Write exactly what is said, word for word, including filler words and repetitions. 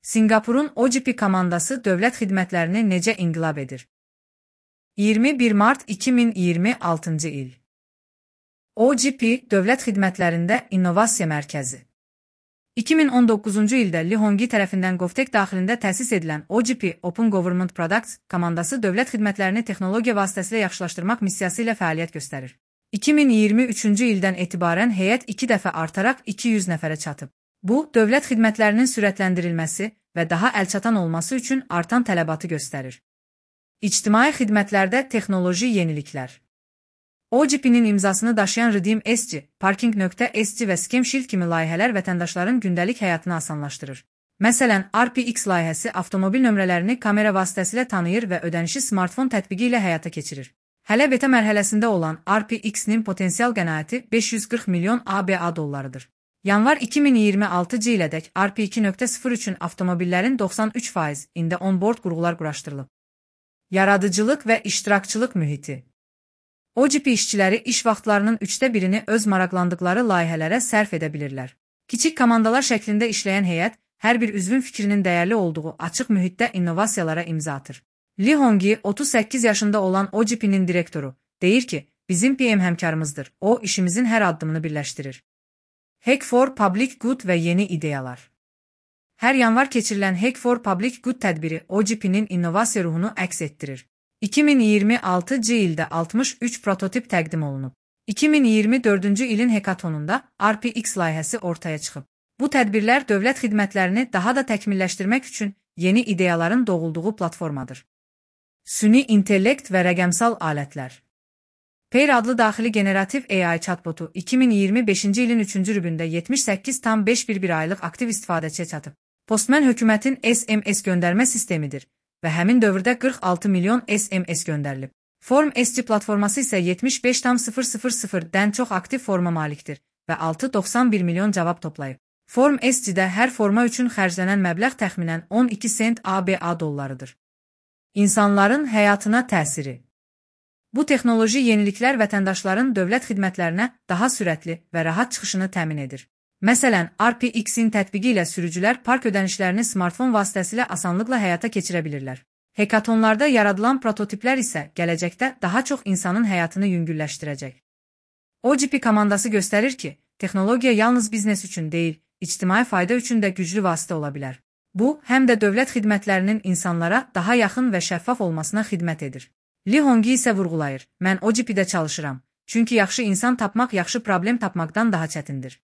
Sinqapurun O G P komandası dövlət xidmətlərini necə inqilab edir? iyirmi bir mart iki min iyirmi altıncı il. O G P Dövlət Xidmətlərində İnnovasiya Mərkəzi. iki min on doqquzuncu ildə Lee Hong-gi tərəfindən Govtech daxilində təsis edilən O G P Open Government Products komandası dövlət xidmətlərini texnologiya vasitəsilə yaxşılaşdırmaq missiyası ilə fəaliyyət göstərir. iki min iyirmi üçüncü ildən etibarən heyət iki dəfə artaraq iki yüz nəfərə çatıb. Bu, dövlət xidmətlərinin sürətləndirilməsi və daha əlçatan olması üçün artan tələbatı göstərir. İctimai xidmətlərdə texnoloji yeniliklər. O G P-nin imzasını daşıyan Redeem S G, Parking.S G və Scam Shield kimi layihələr vətəndaşların gündəlik həyatını asanlaşdırır. Məsələn, R P X layihəsi avtomobil nömrələrini kamera vasitəsilə tanıyır və ödənişi smartfon tətbiqi ilə həyata keçirir. Hələ beta mərhələsində olan R P X-nin potensial qənaəti beş yüz qırx milyon A B A dollarıdır. Yanvar iki min iyirmi altıncı ilədək R P iki nöqtə sıfır üçün avtomobillərin doxsan üç faizində on-board qurğular quraşdırılıb. Yaradıcılıq və iştirakçılıq mühiti. O G P işçiləri iş vaxtlarının üçdə birini öz maraqlandıqları layihələrə sərf edə bilirlər. Kiçik komandalar şəklində işləyən heyət, hər bir üzvün fikrinin dəyərli olduğu açıq mühitdə innovasiyalara imza atır. Lee Hong-gi otuz səkkiz yaşında olan O G P-nin direktoru, deyir ki, bizim P M həmkarımızdır, o işimizin hər addımını birləşdirir. Hack for Public Good və yeni ideyalar. Hər yanvar keçirilən Hack for Public Good tədbiri O G P-nin innovasiya ruhunu əks etdirir. iki min iyirmi altıncı ildə altmış üç prototip təqdim olunub. iki min iyirmi dördüncü ilin hekatonunda R P X layihəsi ortaya çıxıb. Bu tədbirlər dövlət xidmətlərini daha da təkmilləşdirmək üçün yeni ideyaların doğulduğu platformadır. Süni intellekt və rəqəmsal alətlər. Pair adlı daxili generativ A I chatbotu iki min iyirmi beşinci ilin üçüncü rübündə yetmiş səkkiz tam beş bir bir aylıq aktiv istifadəçiyə çatıb. Postman hökumətin S M S göndərmə sistemidir və həmin dövrdə qırx altı milyon S M S göndərilib. Form S G platforması isə yetmiş beş tam sıfır sıfır sıfırdən çox aktiv forma malikdir və altı nöqtə doxsan bir milyon cavab toplayıb. Form S G-də hər forma üçün xərclənən məbləğ təxminən on iki sent A B A dollarıdır. İnsanların həyatına təsiri. Bu texnoloji yeniliklər vətəndaşların dövlət xidmətlərinə daha sürətli və rahat çıxışını təmin edir. Məsələn, R P X-in tətbiqi ilə sürücülər park ödənişlərini smartfon vasitəsilə asanlıqla həyata keçirə bilirlər. Hekatonlarda yaradılan prototiplər isə gələcəkdə daha çox insanın həyatını yüngülləşdirəcək. O G P komandası göstərir ki, texnologiya yalnız biznes üçün deyil, ictimai fayda üçün də güclü vasitə ola bilər. Bu, həm də dövlət xidmətlərinin insanlara daha yaxın və şəffaf olmasına xidmət edir. Lee Hong-gi isə vurğulayır, mən O G P-də çalışıram, çünki yaxşı insan tapmaq yaxşı problem tapmaqdan daha çətindir.